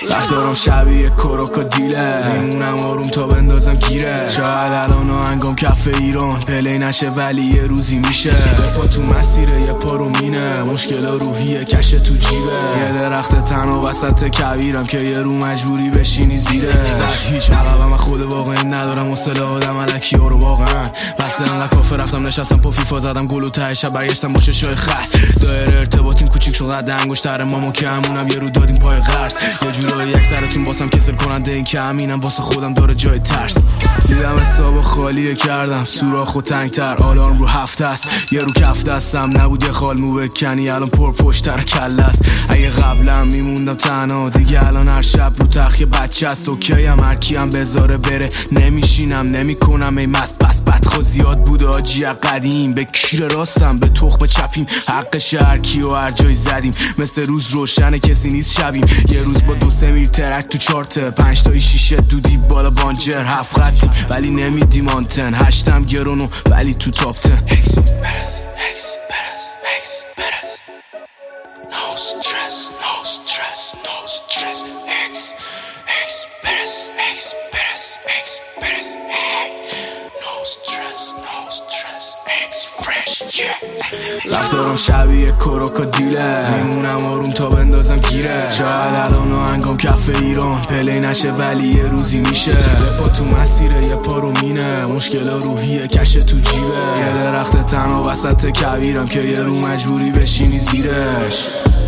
رفتارم شبیه کروکودیله، میمونم آروم تا بندازم گیره. شاید الان آهنگام کف ایران پلی نشه ولی یه روزی میشه. یه پا تو مسیره یه پا رو مینه، مشکل روحیه کش تو جیبه. یه درخت تنها وسط کویرم که یه رو مجبوری بشینی زیره. سر هیچ عقبم خود واقعا ندارم حوصله آدم الکی ها رو واقعا. بس انقدر کافه رفتم نشستم پا فیفا زدم گل و ته شب برگشتم با چشای خط. دایره ارتباطیم کوچیک شد قد انگشتر ماما که همونم یه رو دادیم پای قرض. یه جورایی اکثرتون واسم کسل کننده این که همینم واسه خودم داره جای ترس. دیدم حساب خالیه کردم سوراخ و تنگتر، آلارم رو هفته است یه رو کف دستم نبود یه خال مو بکنی الان پر پشتر کله است. اگه قبلم میموندم تنها دیگه الان هر شب رو تخت یه بچه است. اوکیم هر کیم بذاره بره نمیشینم نمیکنم ای مست. پس بدخوا زیاد بود آجی قدیم، به کیر راستم به تخم چپیم. حق شهر کیو هر جای زدیم مثل روز روشن کسی نیست شبیم. یه روز با 2-3 میر ترک تو چارت 5 تایی شیشه دودی بالا بانجر 7 خطیم ولی نمیدیم آنتن 8م گرونو ولی تو تاپ 10. No stress, no stress, no stress. Express, hey. No stress, no stress. Fresh, yeah. رفتارم شبیه کروکودیله، میمونم آروم تا بندازم گیره. شاید الان آهنگام کف ایران پلی نشه ولی یه روزی میشه. یه پا تو مسیره یه پا رو مینه، مشکل روحیه کش تو جیبه. یه درخت تنها وسط کویرم که یه رو مجبوری بشینی زیرش.